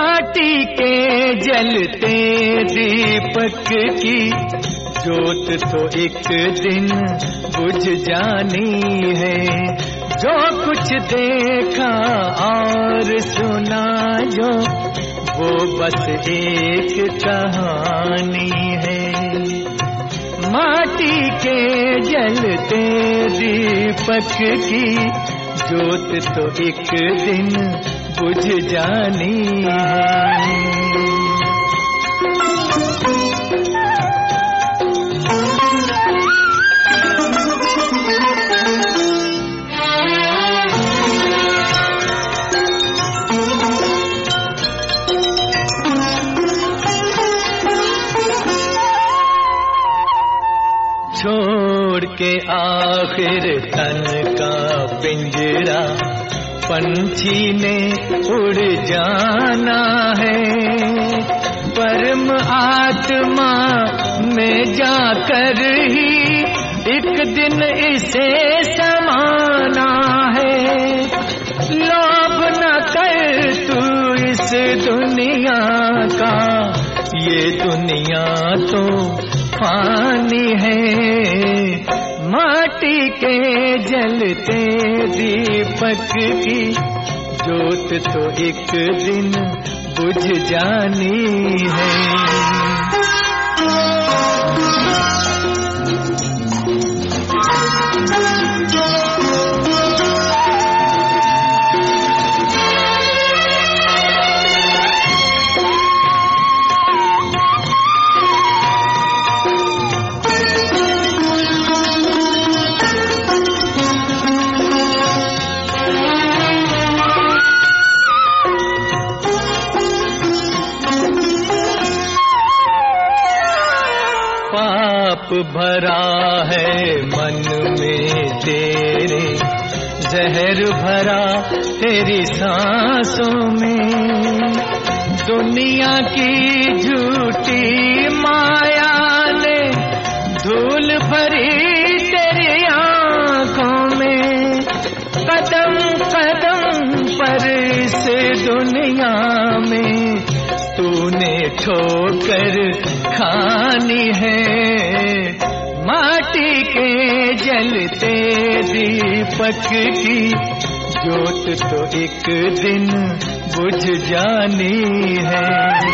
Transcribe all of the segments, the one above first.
माटी के जलते दीपक की ज्योत तो एक दिन बुझ जानी है। जो कुछ देखा और सुना जो, वो बस एक कहानी है। माटी के जलते दीपक की ज्योत तो एक दिन बुझ जानी है। छोड़ के आखिर तन का पिंजरा पंछी ने उड़ जाना है। परम आत्मा में जाकर ही एक दिन इसे समाना है। लोभ न कर तू इस दुनिया का, ये दुनिया तो फानी है। माटी के जलते दीपक की ज्योत तो एक दिन बुझ जानी है। पाप भरा है मन में तेरे, जहर भरा तेरी सांसों में। दुनिया की झूठी माया ने धूल भरी तेरी आंखों में। कदम कदम पर इस दुनिया में तूने ठोकर खानी है। माटी के जलते दीपक की ज्योत तो एक दिन बुझ जानी है।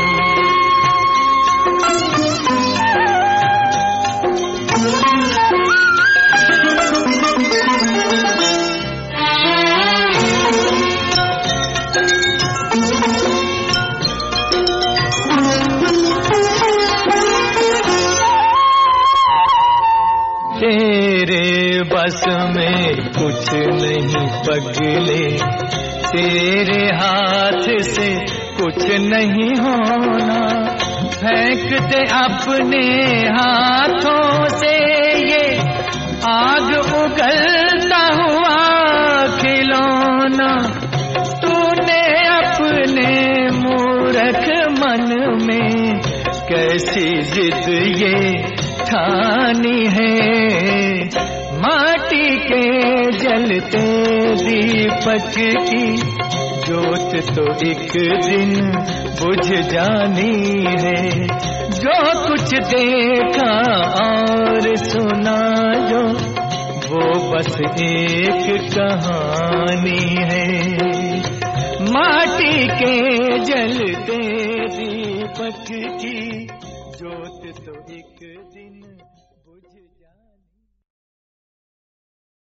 तेरे बस में कुछ नहीं पगले, तेरे हाथ से कुछ नहीं होना। फेंक दे अपने हाथों से ये आग उगलता हुआ खिलौना। तूने अपने मूर्ख मन में कैसी जिद ये ठानी है। माटी के जलते दीपक की ज्योत तो एक दिन बुझ जानी है। जो कुछ देखा और सुना जो, वो बस एक कहानी है। माटी के जलते दीपक की ज्योत तो एक दिन